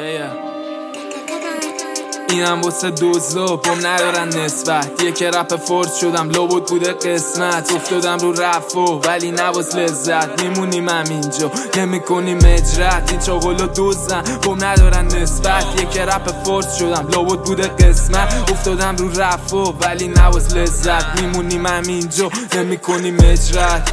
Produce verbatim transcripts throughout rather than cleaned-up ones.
اینم واسه دوزا بوم ندارن نسبت. یک رپ فورس شدم لابد بوده قسمت. افتادم رو رفو ولی نواز لذت. میمونیم همینجا نمیکنیم اجرت. این چاقلو دوزن بوم ندارن نسبت. یک رپ فورس شدم لابد بوده قسمت. افتادم رو رفو ولی نواز لذت. میمونیم همینجا نمیکنیم اجرت.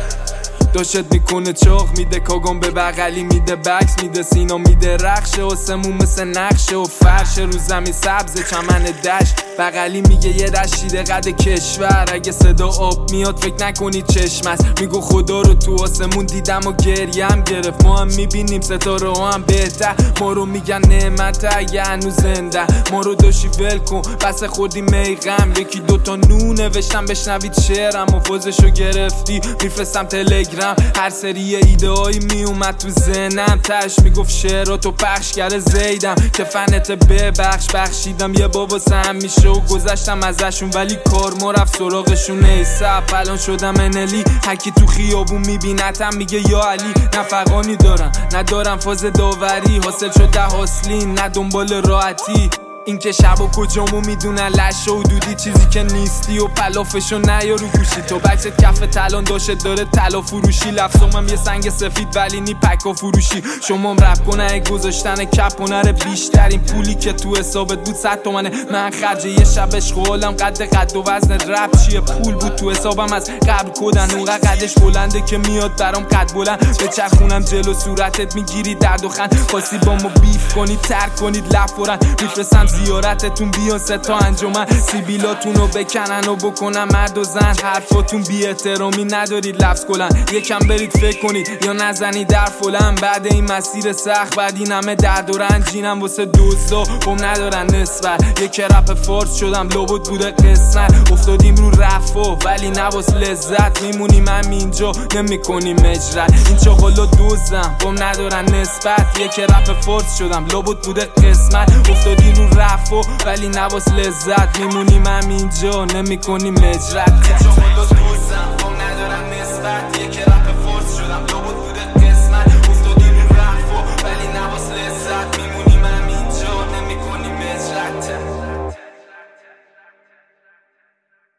داشت میکنه چاق میده کاگام به بغلی میده بکس میده سینا میده رخشه و سمون مثل نقشه و فرش رو زمین سبز چمن دشت. بغلی میگه یه دشیده قد کشور. اگه صدا آب میاد فکر نکنی چشم است. میگو خدا رو تو آسمون دیدم و گریم گرفت. ما هم میبینیم ستاره ها هم بهتر. ما رو میگن نعمت اگه هنوز زنده. ما رو داشتی ول کن بس خودی میغم. یکی دوتا نو نوشتم بشنوید شعرم و فوزشو گرفتی میفرستم تلگرام. هر سری ایده هایی میومد تو ذهنم. تش میگفت شعراتو پخش کرده زیدم که فنت ببخش. بخشیدم یه بابا سهم میشه و گذشتم ازشون ولی کار ما رفت سراغشون نیسب. الان شدم انلی هکی تو خیابون میبینتم میگه یا علی. نه فقانی دارم ندارم فاز داوری. حاصل شد ده حاصلین نه دنبال راحتی. این که شب و کجامو میدونن لشه و دودی چیزی که نیستی و پلافشو نیارو گوشی. تو بکست کف تلان داشت داره طلا فروشی. لفظامم یه سنگ سفید ولی نی پکا فروشی. شمام رپ کنه گذاشتن کپ و نره بیشترین پولی که تو حسابت بود صد تومنه. من خرج یه شب اشغالم قد قد و وزن رپ چیه. پول بود تو حسابم از قبل کدن. اونقدر قدش بلنده که میاد برام قد بلند. به چرخونم جلو صورتت میگیری درد و خند. خاصی با ما بیف کنید ترک کنید لفورن. میفرستم زیارتتون بیان سه تا انجمن. سیبیلاتونو بکنن و بکنن مرد و زن. حرفاتون بی احترامی ندارید لفظ کلن. یکم برید فکر کنید یا نزنید در فلان. بعد این مسیر سخت بعد این همه درد و رنج. اینم واسه دوزا بوم ندارن نسبت. یک رپ فارس شدم لابد بوده قسمت. افتادیم رو رفو ولی نواز لذت. میمونیم همینجا نمیکنیم اجرت. این چاقالا دوزم بوم ندارن نسبت. یک رپ فارس شدم لابد بوده قسمت. افتادیم رو رفو ولی نواز لذت. میمونیم همینجا نمیکنیم اجرت. چاقالا دوزم بوم ندارن نسبت. یک